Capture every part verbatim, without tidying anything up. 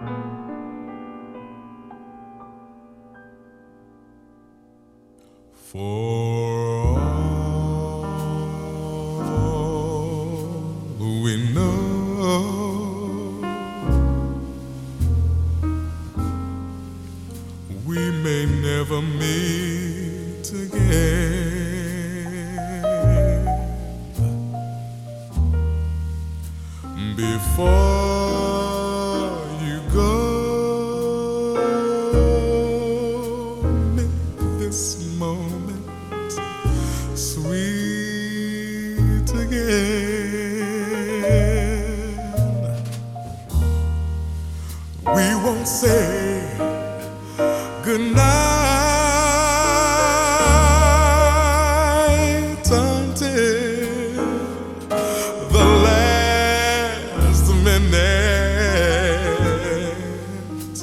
For all we know, we may never meet again. Before you go, make this moment sweet again. We won't say goodnight until the last minute.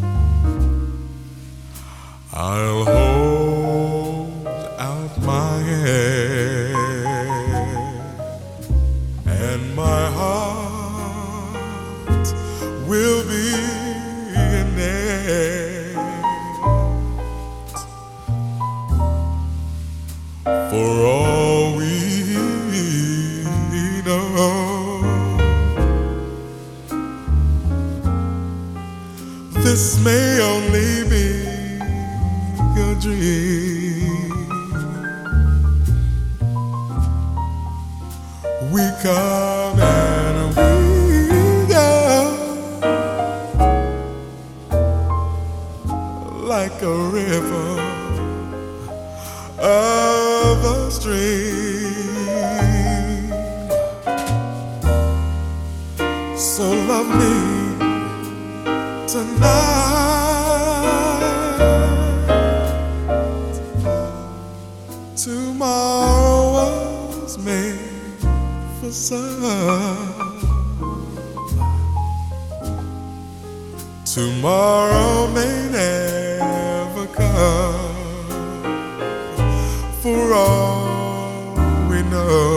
I'll hold out my hand, and my heart will be in it. For all we know, this may only be a dream. We come and we go, like a river of a stream. So love me tonight. Tomorrow was made for some. Tomorrow may never come. For all we know,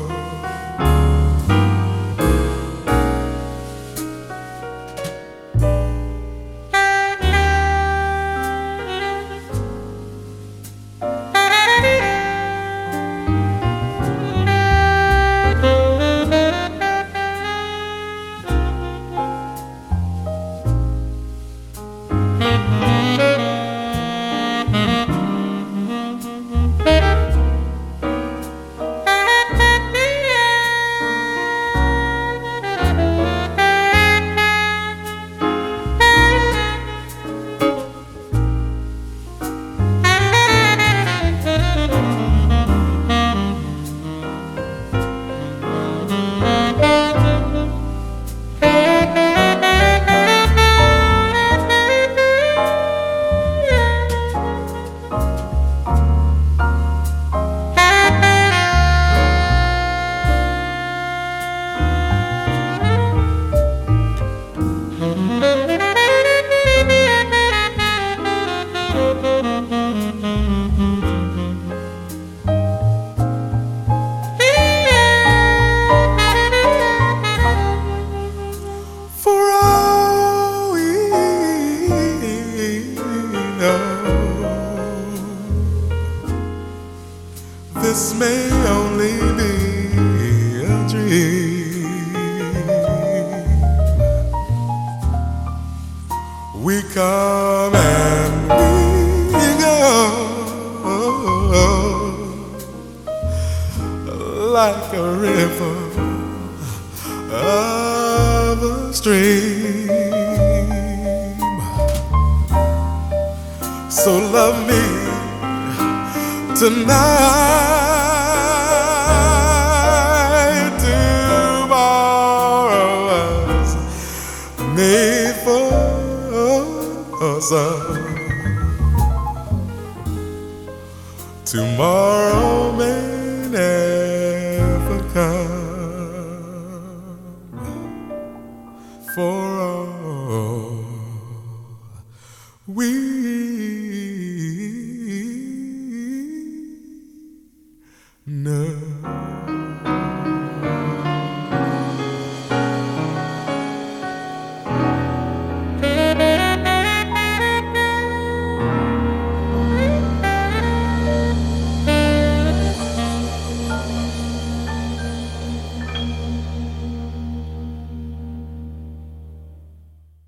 this may only be a dream. We come and we go, like a river of a stream. So love me tonight. Tomorrow's made for us. Tomorrow may never come. For all we know.